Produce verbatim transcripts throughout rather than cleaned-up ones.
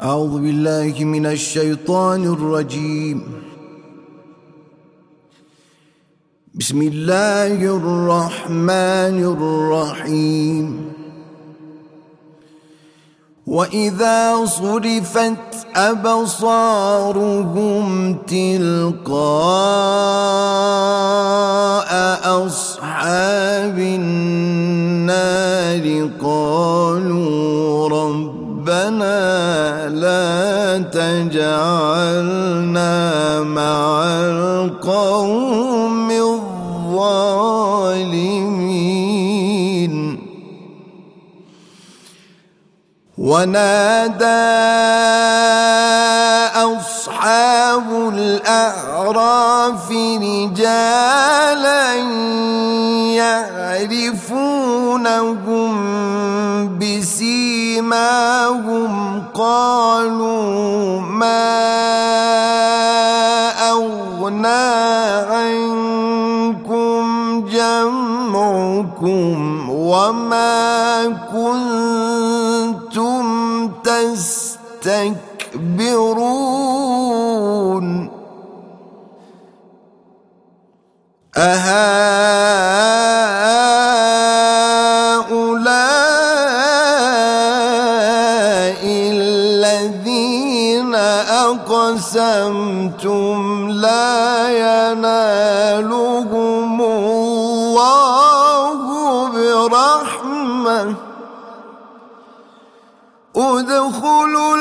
أعوذ بالله من الشيطان الرجيم. بسم الله الرحمن الرحيم. وإذا صرفت أبصارهم تلقاء أصحاب النار قالوا ربنا لا تجعلنا مع القوم الظالمين. ونادى أصحاب الأعراف رجالا يعرفونهم بسيماهم قالوا ما أغنى عنكم جمعكم وما كنتم تستكبرون أهؤلاء الذين أقسمتم لا ينالهم الله برحمة ادخلوا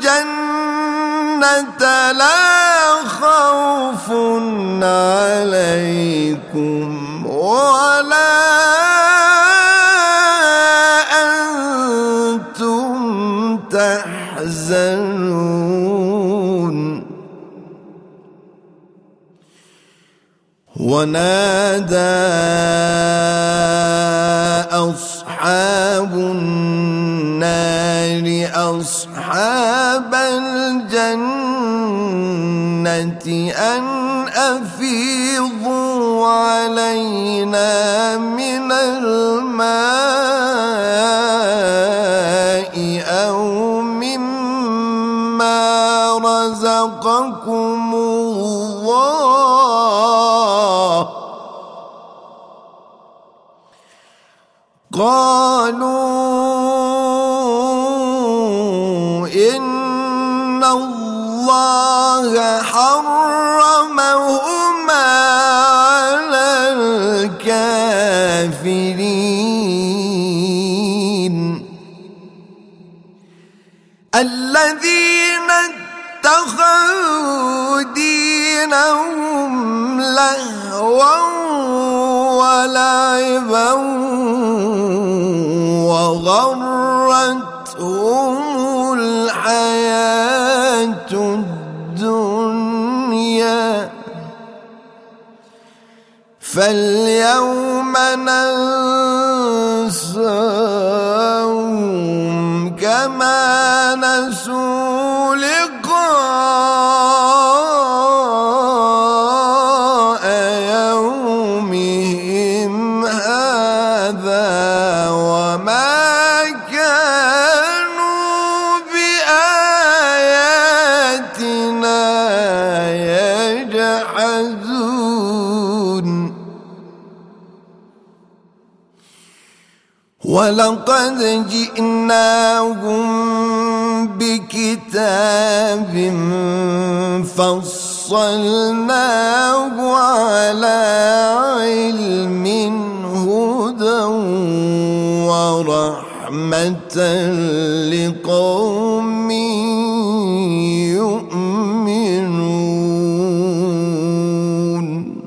الجنة لا خوف عليكم ولا أنتم تحزنون. ونادى أصحاب النار أصحاب الجنة أن أفيضوا علينا من الماء أو مما رزقكم الله. قالوا إن الله حرمهما على الكافرين الذين اتخذوا دينهم لهوا ولعبا وغرتهم الحياة الدنيا فاليوم ننساهم كما نسوا لقاء يومهم هذا وما كانوا بآياتنا يجحدون. ولقد جئناهم بكتاب فصلناه على علم هدى ورحمة لقوم يؤمنون.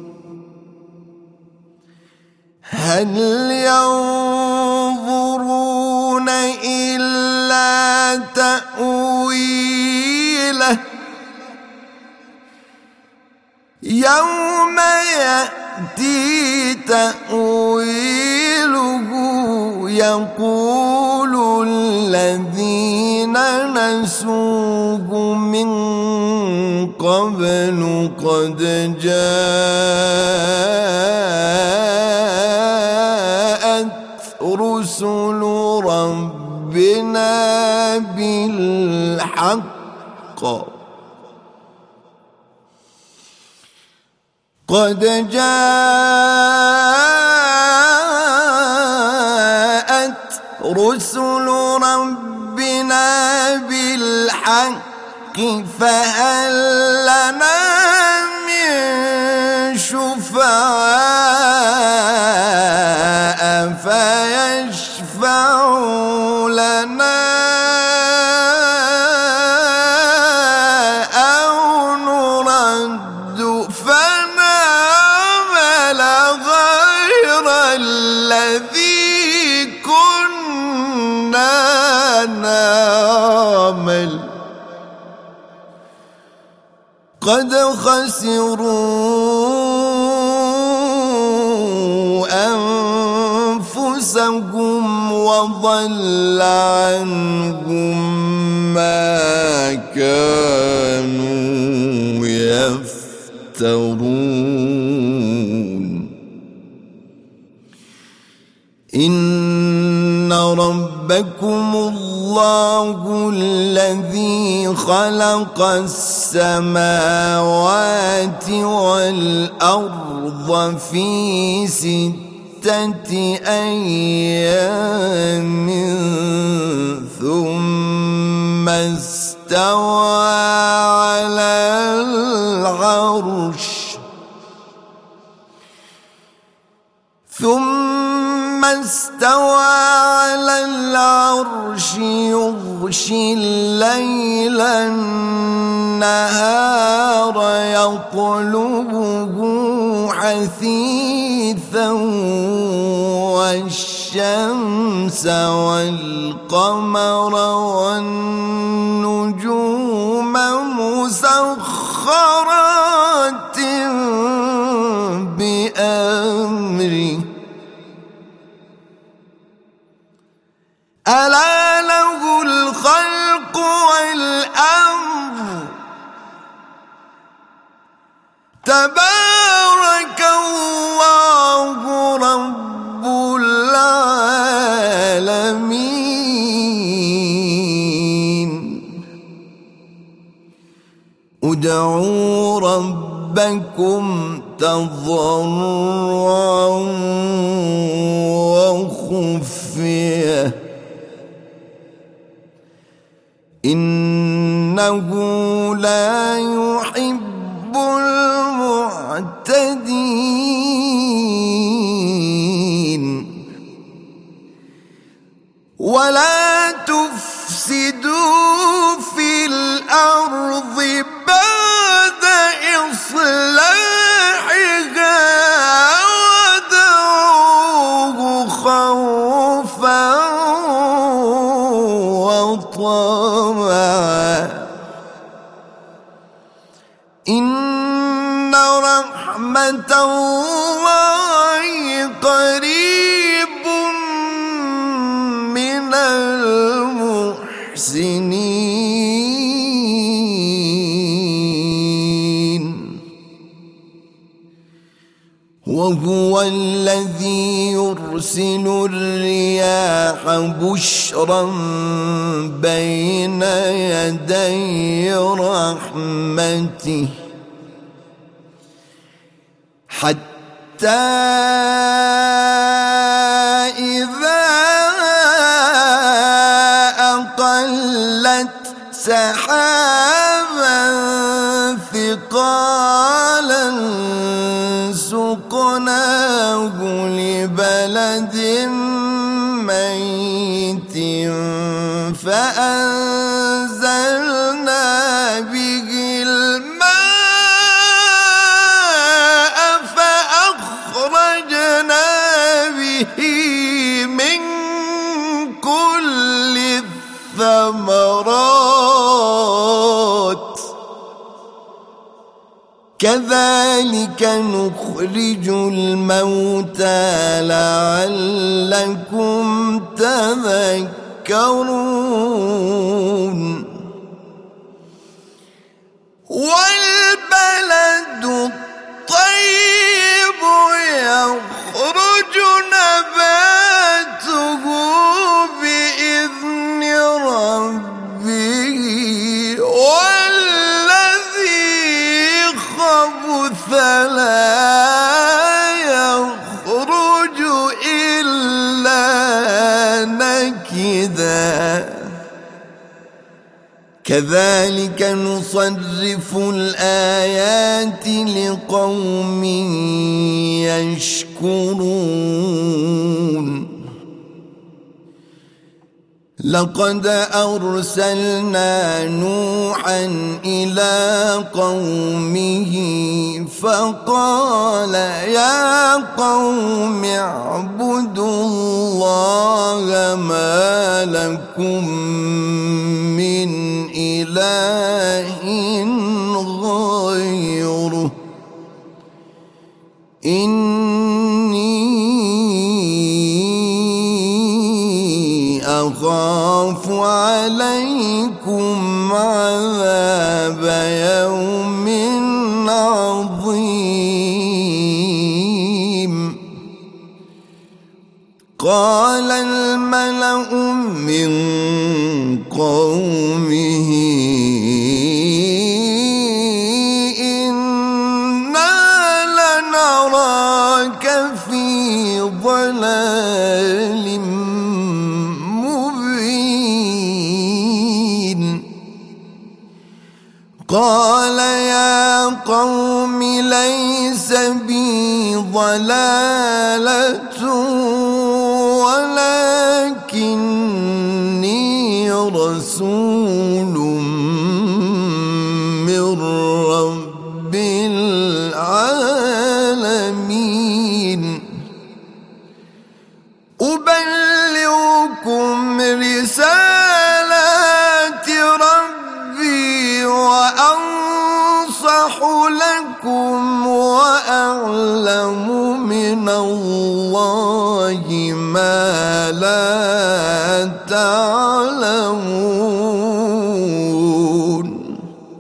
هل ينظرون إلا تأويله يوم يأتي تأويله يقول الذين نسوه من قبل قد جاءت رسل ربنا بالحق بالحق قد جاءت رسل ربنا بالحق فهل لنا من شفعاء فيشفعوا لنا أو نرد فنعمل غير الذي كنا نعمل قد خسروا أنفسهم وضل عنهم ما كانوا يفترون إن ربكم الله الذي خلق السماوات والأرض في ستة أيام ثم استوى على العرش ثم استوى على العرش يغشي الليل النهار يطلبه حثيثا والشمس والقمر والنجوم مسخرات بأمره ألا له الخلق والأمر تبارك الله رب العالمين ادعوا ربكم تضرعا وخفية إنه لا يحب المعتدين ولا تفسدوا في الأرض بعد إصلاحها ودعوه خوفا وطمعا إن رحمة الله قريب من المحسنين وهو الذي يرسل الرياح بشرا بين يدي رحمته حتى إذا أقلت سحابا ثقالا سقناه لبلد ميت فأنزلنا به الماء فأخرجنا به من كل الثمرات كذلك نخرج الموتى لعلكم تذكرون والبلد الطيب يخرج نباته بإذن ربه كذلك نصرف الآيات لقوم يشكرون لقد أرسلنا نوحا إلى قومه فقال يا قوم اعبدوا الله ما لكم من إله غيره أخاف عليكم عذاب يوم عظيم قال الملأ من قومه إنا لنراك في ضلال قال يا قوم ليس بي ضلالة ولكني رسول من رب العالمين أبلغكم رسالات ربي وأنصح لكم وأعلم من الله ما لا تعلمون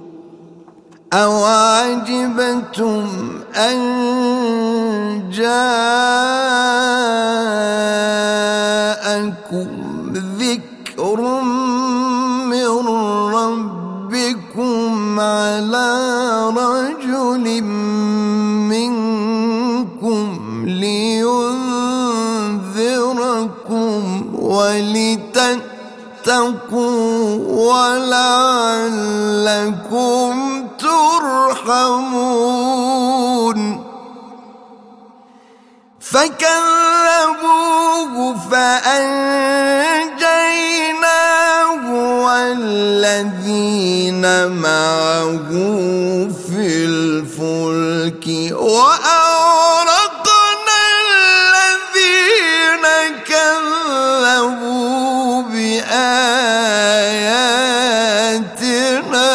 أوعجبتم أن جاءكم ذكر من ربكم على رجل منكم لينذركم ولتتقوا ولعلكم ترحمون فكذبوه فأنجيناه والذين معه في الفلك وأغرقنا الذين كذبوا بآياتنا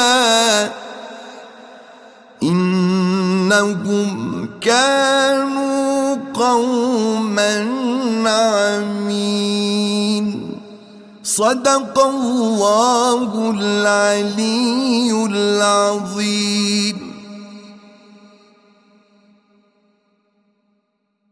إنهم كانوا قوما عمين صدق الله العلي العظيم.